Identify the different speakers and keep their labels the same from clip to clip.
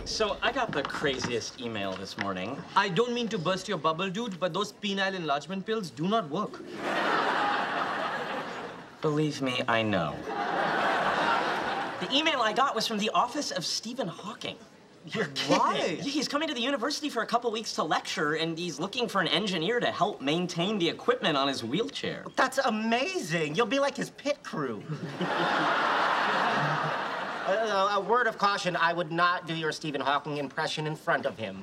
Speaker 1: So I got the craziest email this morning.
Speaker 2: I don't mean to burst your bubble, dude, but those penile enlargement pills do not work.
Speaker 1: Believe me, I know. The email I got was from the office of Stephen Hawking. You're kidding.
Speaker 2: Why?
Speaker 1: He's coming to the university for a couple weeks to lecture, and he's looking for an engineer to help maintain the equipment on his wheelchair.
Speaker 3: That's amazing. You'll be like his pit crew. A word of caution, I would not do your Stephen Hawking impression in front of him.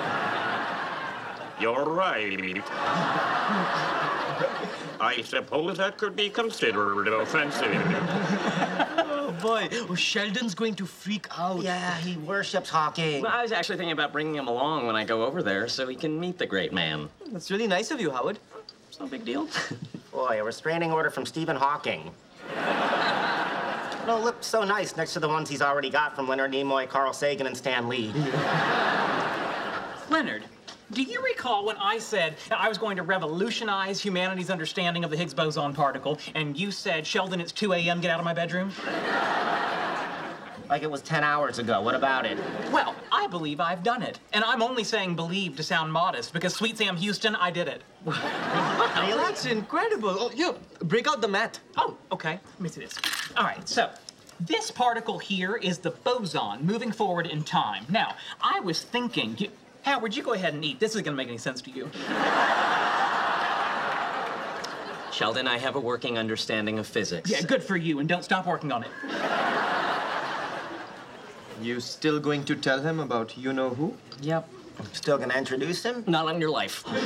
Speaker 4: You're right. I suppose that could be considered offensive.
Speaker 2: Oh, boy. Oh, Sheldon's going to freak out.
Speaker 3: Yeah, he worships Hawking.
Speaker 1: Well, I was actually thinking about bringing him along when I go over there so he can meet the great man.
Speaker 2: That's really nice of you, Howard.
Speaker 1: It's no big deal.
Speaker 3: Boy, a restraining order from Stephen Hawking. No lips so nice next to the ones he's already got from Leonard Nimoy, Carl Sagan, and Stan Lee.
Speaker 5: Leonard, do you recall when I said I was going to revolutionize humanity's understanding of the Higgs boson particle, and you said, Sheldon, it's 2 a.m., get out of my bedroom?
Speaker 3: Like it was 10 hours ago. What about it?
Speaker 5: Well, I believe I've done it. And I'm only saying believe to sound modest, because Sweet Sam Houston, I did it.
Speaker 2: That's incredible. Oh, yeah, break out the mat.
Speaker 5: Oh, okay. Let me see this. All right, so this particle here is the boson moving forward in time. Now, I was thinking... Howard, you go ahead and eat. This isn't going to make any sense to you.
Speaker 1: Sheldon, I have a working understanding of physics.
Speaker 5: Yeah, good for you, and don't stop working on it.
Speaker 2: You still going to tell him about you-know-who?
Speaker 1: Yep.
Speaker 3: Still gonna introduce him?
Speaker 1: Not on your life.
Speaker 6: Our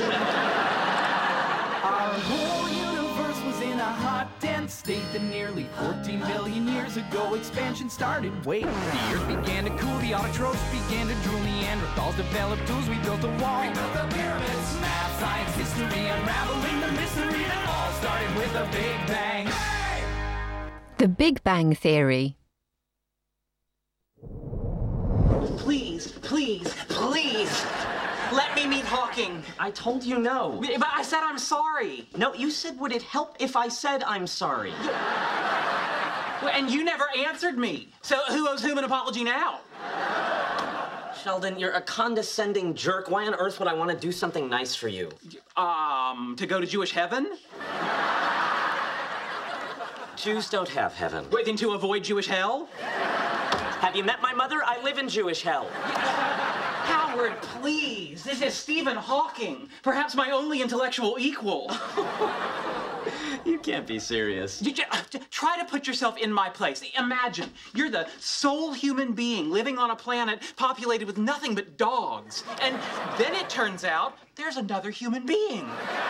Speaker 6: whole universe was in a hot, dense state that nearly 14 billion years ago expansion started. Wait, the earth began to cool, the autotrophs began to drool, Neanderthals developed tools, we built a wall. We built the pyramids, math, science, history, unraveling the mystery that all started with a Big Bang. Hey!
Speaker 7: The Big Bang Theory.
Speaker 5: Please, please, please, let me meet Hawking.
Speaker 1: I told you no.
Speaker 5: But I said I'm sorry.
Speaker 1: No, you said, would it help if I said I'm sorry?
Speaker 5: And you never answered me. So who owes whom an apology now?
Speaker 1: Sheldon, you're a condescending jerk. Why on earth would I want to do something nice for you?
Speaker 5: To go to Jewish heaven?
Speaker 1: Jews don't have heaven.
Speaker 5: Wait, then to avoid Jewish hell?
Speaker 1: Have you met my mother? I live in Jewish hell.
Speaker 5: Howard, please. This is Stephen Hawking. Perhaps my only intellectual equal.
Speaker 1: You can't be serious.
Speaker 5: Try to put yourself in my place. Imagine, you're the sole human being living on a planet populated with nothing but dogs. And then it turns out there's another human being.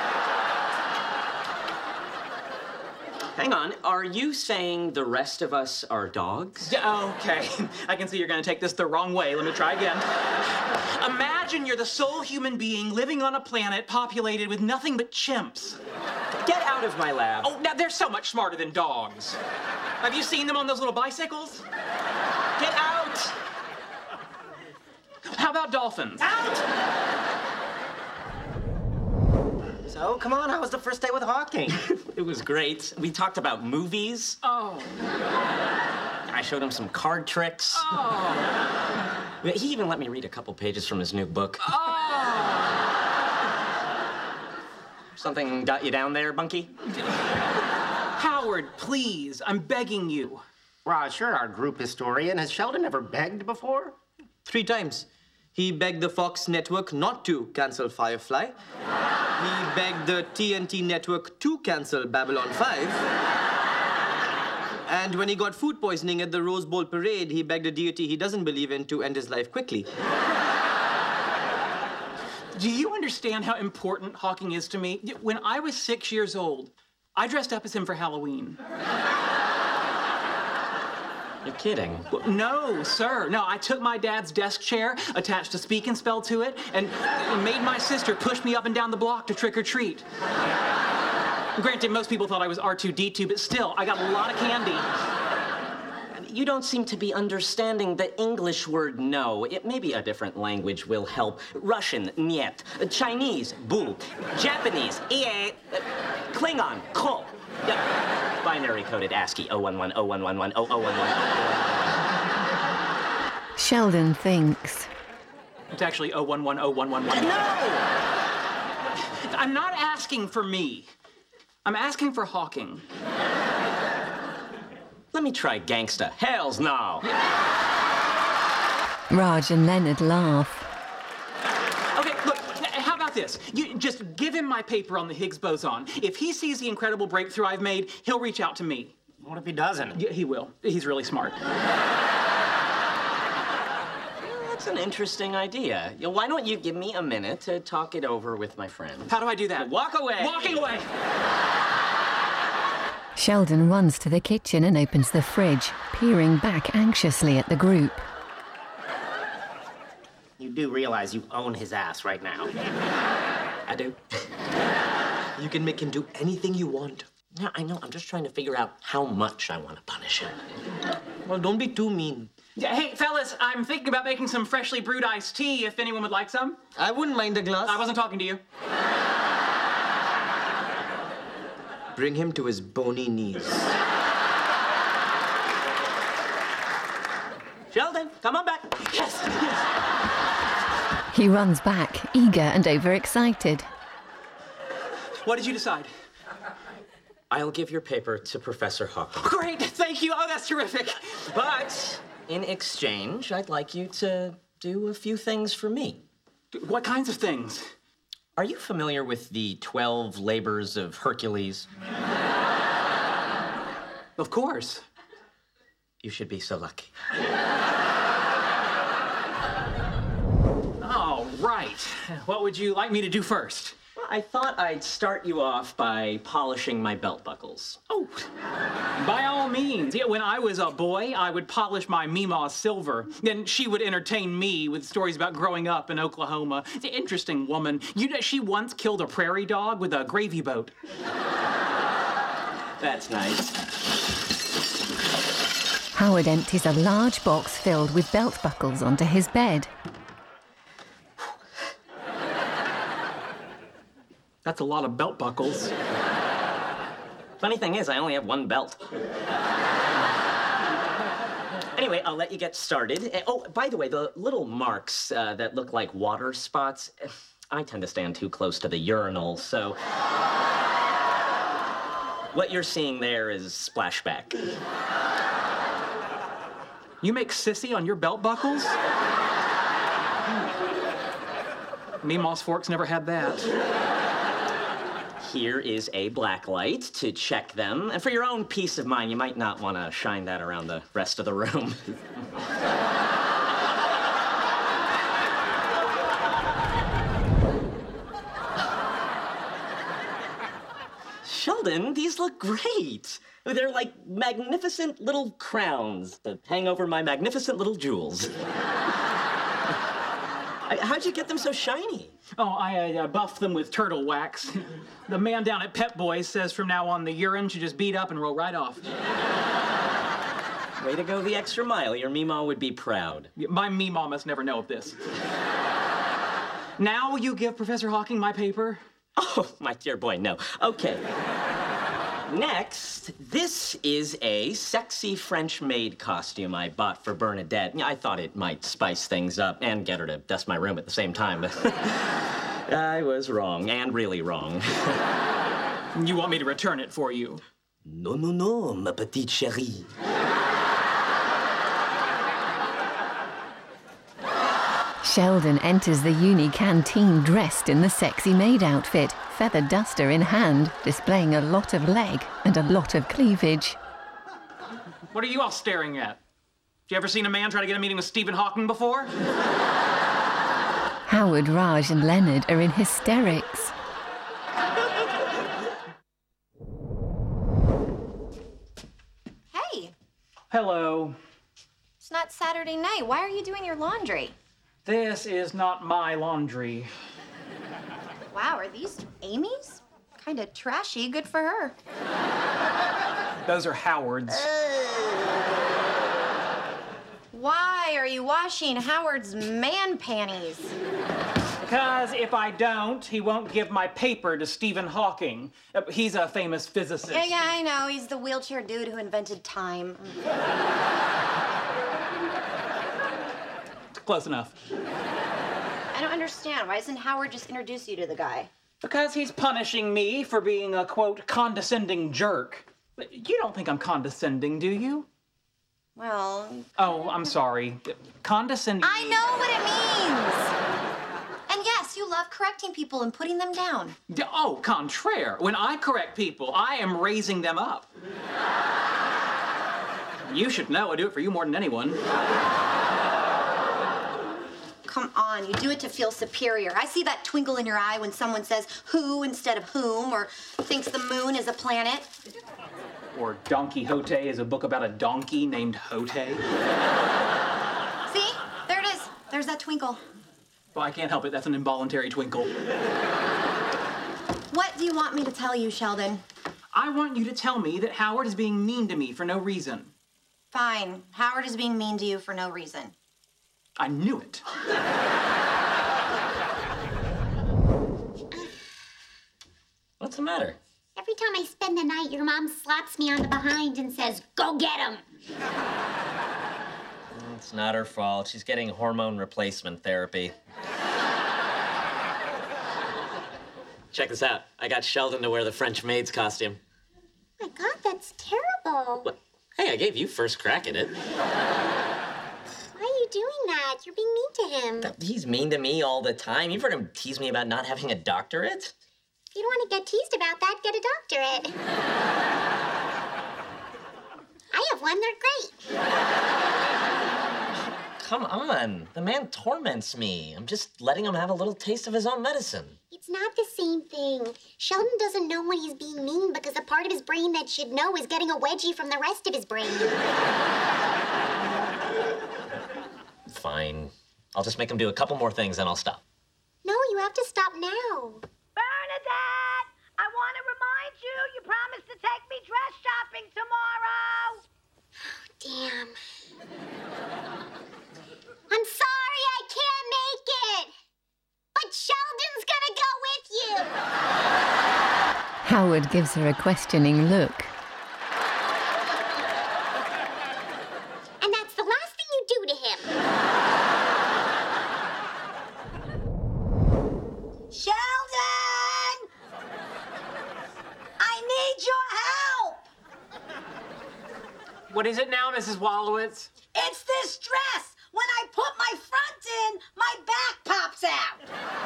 Speaker 1: Hang on, are you saying the rest of us are dogs?
Speaker 5: Okay, I can see you're gonna take this the wrong way. Let me try again. Imagine you're the sole human being living on a planet populated with nothing but chimps.
Speaker 1: Get out of my lab.
Speaker 5: Oh, now they're so much smarter than dogs. Have you seen them on those little bicycles?
Speaker 1: Get out!
Speaker 5: How about dolphins?
Speaker 3: Out! So, come on, how was the first day with Hawking?
Speaker 1: It was great. We talked about movies.
Speaker 5: Oh.
Speaker 1: I showed him some card tricks.
Speaker 5: Oh.
Speaker 1: He even let me read a couple pages from his new book.
Speaker 5: Oh.
Speaker 1: Something got you down there, Bunky?
Speaker 5: Howard, please, I'm begging you.
Speaker 3: Raj, you're our group historian. Has Sheldon ever begged before?
Speaker 2: 3 times. He begged the Fox network not to cancel Firefly. He begged the TNT network to cancel Babylon 5. And when he got food poisoning at the Rose Bowl parade, he begged a deity he doesn't believe in to end his life quickly.
Speaker 5: Do you understand how important Hawking is to me? When I was 6 years old, I dressed up as him for Halloween.
Speaker 1: You're kidding.
Speaker 5: Well, no, sir. No, I took my dad's desk chair, attached a speak and spell to it, and made my sister push me up and down the block to trick or treat. Granted, most people thought I was R2-D2, but still, I got a lot of candy.
Speaker 1: You don't seem to be understanding the English word no. It maybe a different language will help. Russian, niet. Chinese, bu. Japanese, ie. Klingon, ko. Binary coded ASCII 011 0111 0011.
Speaker 7: Sheldon thinks.
Speaker 5: It's actually 0110111.
Speaker 1: No!
Speaker 5: I'm not asking for me. I'm asking for Hawking.
Speaker 1: Let me try gangsta. Hells no!
Speaker 7: Raj and Leonard laugh.
Speaker 5: Okay, look, how about this? You just give him my paper on the Higgs boson. If he sees the incredible breakthrough I've made, he'll reach out to me.
Speaker 3: What if he doesn't?
Speaker 5: Yeah, he will. He's really smart.
Speaker 1: That's an interesting idea. Why don't you give me a minute to talk it over with my friend?
Speaker 5: How do I do that?
Speaker 1: Walk away!
Speaker 5: Walking away!
Speaker 7: Sheldon runs to the kitchen and opens the fridge, peering back anxiously at the group.
Speaker 3: You do realize you own his ass right now.
Speaker 1: I do.
Speaker 2: You can make him do anything you want.
Speaker 1: Yeah, I know. I'm just trying to figure out how much I want to punish him.
Speaker 2: Well, don't be too mean.
Speaker 5: Yeah, hey, fellas, I'm thinking about making some freshly brewed iced tea if anyone would like some.
Speaker 2: I wouldn't mind a glass.
Speaker 5: I wasn't talking to you.
Speaker 2: Bring him to his bony knees.
Speaker 1: Sheldon, come on back.
Speaker 5: Yes, yes.
Speaker 7: He runs back, eager and overexcited.
Speaker 5: What did you decide?
Speaker 1: I'll give your paper to Professor Hawking.
Speaker 5: Great, thank you. Oh, that's terrific.
Speaker 1: But in exchange, I'd like you to do a few things for me.
Speaker 5: What kinds of things?
Speaker 1: Are you familiar with the 12 labors of Hercules?
Speaker 5: Of course.
Speaker 1: You should be so lucky.
Speaker 5: Oh, right. What would you like me to do first?
Speaker 1: Well, I thought I'd start you off by polishing my belt buckles.
Speaker 5: Oh, by all means. Yeah, when I was a boy, I would polish my Meemaw silver. Then she would entertain me with stories about growing up in Oklahoma. It's an interesting woman. You know, she once killed a prairie dog with a gravy boat.
Speaker 1: That's nice.
Speaker 7: Howard empties a large box filled with belt buckles onto his bed.
Speaker 5: That's a lot of belt buckles.
Speaker 1: Funny thing is, I only have one belt. Anyway, I'll let you get started. Oh, by the way, the little marks that look like water spots, I tend to stand too close to the urinal, so what you're seeing there is splashback.
Speaker 5: You make sissy on your belt buckles? Meemaw's forks never had that.
Speaker 1: Here is a black light to check them. And for your own peace of mind, you might not want to shine that around the rest of the room. Sheldon, these look great. They're like magnificent little crowns that hang over my magnificent little jewels. How'd you get them so shiny?
Speaker 5: Oh, I buffed them with turtle wax. The man down at Pep Boys says from now on the urine should just beat up and roll right off.
Speaker 1: Way to go the extra mile. Your Meemaw would be proud.
Speaker 5: My Meemaw must never know of this. Now will you give Professor Hawking my paper?
Speaker 1: Oh, my dear boy, no. Okay. Next, this is a sexy French maid costume I bought for Bernadette. I thought it might spice things up and get her to dust my room at the same time, but I was wrong, and really wrong.
Speaker 5: You want me to return it for you?
Speaker 1: No, no, no, ma petite chérie.
Speaker 7: Sheldon enters the uni canteen dressed in the sexy maid outfit, feather duster in hand, displaying a lot of leg and a lot of cleavage.
Speaker 5: What are you all staring at? Have you ever seen a man try to get a meeting with Stephen Hawking before?
Speaker 7: Howard, Raj and Leonard are in hysterics.
Speaker 8: Hey,
Speaker 5: Hello.
Speaker 8: it's not Saturday night. Why are you doing your laundry?
Speaker 5: This is not my laundry.
Speaker 8: Wow, are these Amy's? Kind of trashy. Good for her.
Speaker 5: Those are Howard's.
Speaker 8: Why are you washing Howard's man panties?
Speaker 5: Because if I don't, he won't give my paper to Stephen Hawking. He's a famous physicist.
Speaker 8: Yeah, I know. He's the wheelchair dude who invented time.
Speaker 5: close enough.
Speaker 8: I don't understand. Why doesn't Howard just introduce you to the guy?
Speaker 5: Because he's punishing me for being a, quote, condescending jerk. But you don't think I'm condescending, do you?
Speaker 8: Well...
Speaker 5: Oh, I'm sorry. Condescending...
Speaker 8: I know what it means! And yes, you love correcting people and putting them down.
Speaker 5: Oh, contraire. When I correct people, I am raising them up. You should know I do it for you more than anyone.
Speaker 8: Come on, you do it to feel superior. I see that twinkle in your eye when someone says who instead of whom, or thinks the moon is a planet.
Speaker 5: Or Don Quixote is a book about a donkey named Hote.
Speaker 8: See? There it is. There's that twinkle.
Speaker 5: Well, I can't help it. That's an involuntary twinkle.
Speaker 8: What do you want me to tell you, Sheldon?
Speaker 5: I want you to tell me that Howard is being mean to me for no reason.
Speaker 8: Fine. Howard is being mean to you for no reason.
Speaker 5: I knew it.
Speaker 1: What's the matter?
Speaker 9: Every time I spend the night, your mom slaps me on the behind and says, "Go get him."
Speaker 1: It's not her fault. She's getting hormone replacement therapy. Check this out. I got Sheldon to wear the French maid's costume.
Speaker 9: Oh my God, that's terrible.
Speaker 1: What? Hey, I gave you first crack at it.
Speaker 9: Why are you doing that? You're being mean to him.
Speaker 1: He's mean to me all the time. You've heard him tease me about not having a doctorate?
Speaker 9: If you don't want to get teased about that, get a doctorate. I have one. They're great.
Speaker 1: Come on. The man torments me. I'm just letting him have a little taste of his own medicine.
Speaker 9: It's not the same thing. Sheldon doesn't know when he's being mean because the part of his brain that should know is getting a wedgie from the rest of his brain.
Speaker 1: Fine. I'll just make him do a couple more things, and I'll stop.
Speaker 9: No, you have to stop now.
Speaker 10: Bernadette! I want to remind you, you promised to take me dress shopping tomorrow.
Speaker 9: Damn. I'm sorry I can't make it. But Sheldon's gonna go with you.
Speaker 7: Howard gives her a questioning look.
Speaker 9: And that's the last thing you do to him.
Speaker 10: Sheldon! I need your help.
Speaker 5: What is it now, Mrs. Wallowitz?
Speaker 10: It's this dress. When I put my front in, my back pops out.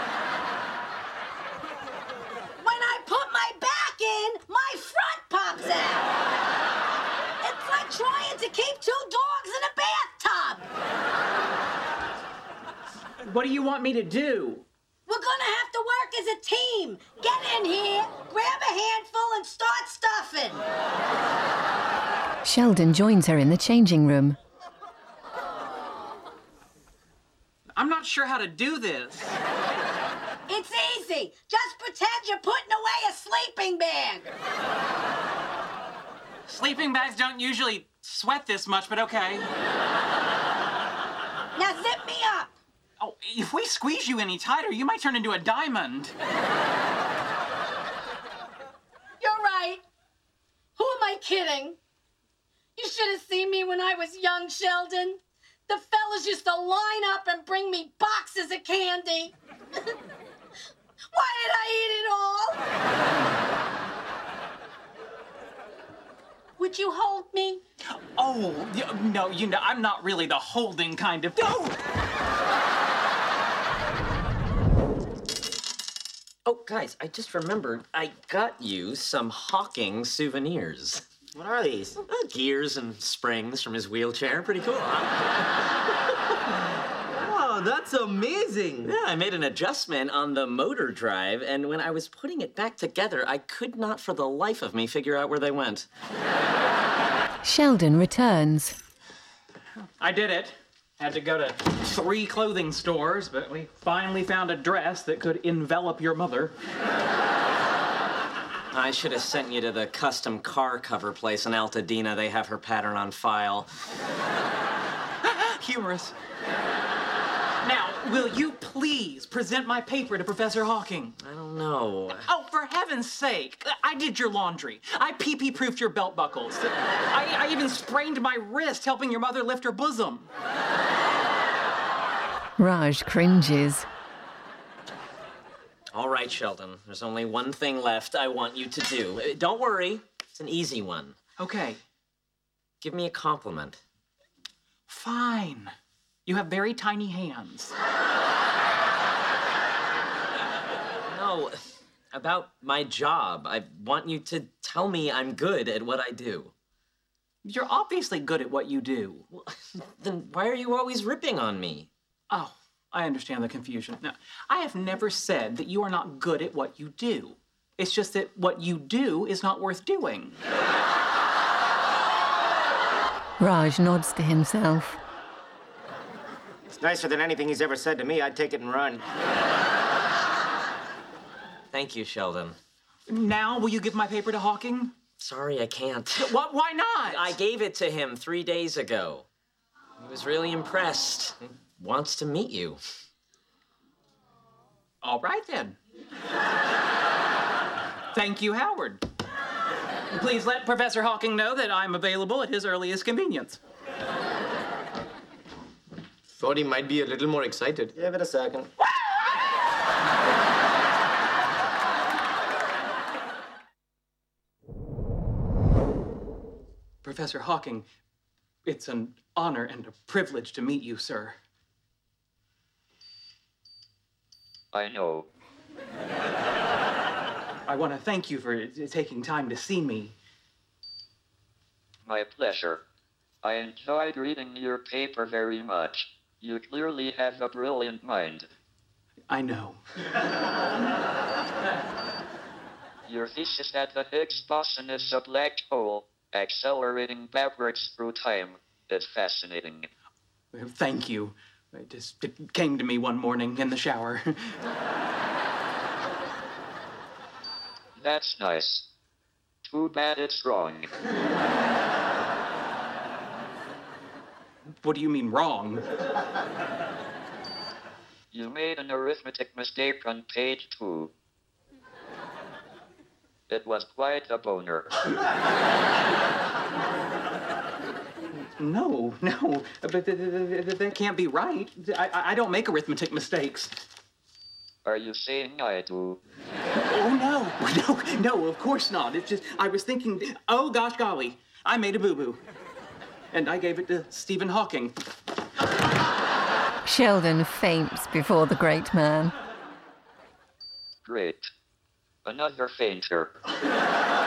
Speaker 10: When I put my back in, my front pops out. It's like trying to keep two dogs in a bathtub.
Speaker 5: What do you want me to do?
Speaker 10: We're gonna have to work as a team. Get in here, grab a handful, and start stuffing.
Speaker 7: Sheldon joins her in the changing room.
Speaker 5: I'm not sure how to do this.
Speaker 10: It's easy. Just pretend you're putting away a sleeping bag.
Speaker 5: Sleeping bags don't usually sweat this much, but okay.
Speaker 10: Now zip me up.
Speaker 5: Oh, if we squeeze you any tighter, you might turn into a diamond.
Speaker 10: You're right. Who am I kidding? You should have seen me when I was young, Sheldon. The fellas used to line up and bring me boxes of candy. Why did I eat it all? Would you hold me?
Speaker 5: Oh, no, I'm not really the holding kind of... Oh!
Speaker 1: Oh, guys, I just remembered I got you some Hawking souvenirs.
Speaker 3: What are these?
Speaker 1: Gears and springs from his wheelchair. Pretty cool,
Speaker 2: Oh, that's amazing.
Speaker 1: Yeah, I made an adjustment on the motor drive, and when I was putting it back together, I could not for the life of me figure out where they went.
Speaker 7: Sheldon returns.
Speaker 5: I did it. Had to go to 3 clothing stores, but we finally found a dress that could envelop your mother.
Speaker 1: I should have sent you to the custom car cover place in Altadena. They have her pattern on file.
Speaker 5: Humorous. Now, will you please present my paper to Professor Hawking?
Speaker 1: I don't know.
Speaker 5: Oh, for heaven's sake. I did your laundry. I pee-pee-proofed your belt buckles. I even sprained my wrist helping your mother lift her bosom.
Speaker 7: Raj cringes.
Speaker 1: All right, Sheldon. There's only one thing left I want you to do. Don't worry. It's an easy one.
Speaker 5: Okay,
Speaker 1: Give me a compliment.
Speaker 5: fine. You have very tiny hands.
Speaker 1: No, about my job. I want you to tell me I'm good at what I do.
Speaker 5: You're obviously good at what you do.
Speaker 1: Well, then why are you always ripping on me?
Speaker 5: Oh, I understand the confusion. Now, I have never said that you are not good at what you do. It's just that what you do is not worth doing.
Speaker 7: Raj nods to himself.
Speaker 3: It's nicer than anything he's ever said to me. I'd take it and run.
Speaker 1: Thank you, Sheldon.
Speaker 5: Now, will you give my paper to Hawking?
Speaker 1: Sorry, I can't.
Speaker 5: What? Why not?
Speaker 1: I gave it to him 3 days ago. He was really impressed. He wants to meet you.
Speaker 5: All right, then. Thank you, Howard. Please let Professor Hawking know that I'm available at his earliest convenience.
Speaker 2: Thought he might be a little more excited.
Speaker 3: Give it a second.
Speaker 5: Professor Hawking, it's an honor and a privilege to meet you, sir.
Speaker 11: I know.
Speaker 5: I want to thank you for taking time to see me.
Speaker 11: My pleasure. I enjoyed reading your paper very much. You clearly have a brilliant mind.
Speaker 5: I know.
Speaker 11: Your thesis that the Higgs boson is a black hole, accelerating backwards through time, is fascinating.
Speaker 5: Thank you. It came to me one morning in the shower.
Speaker 11: That's nice. Too bad it's wrong.
Speaker 5: What do you mean, wrong?
Speaker 11: You made an arithmetic mistake on page 2. It was quite a boner.
Speaker 5: No, but that can't be right. I don't make arithmetic mistakes.
Speaker 11: Are you saying I do?
Speaker 5: Oh, no, of course not. It's just, I was thinking, oh, gosh golly, I made a boo-boo. And I gave it to Stephen Hawking.
Speaker 7: Sheldon faints before the great man.
Speaker 11: Great. Another fainter.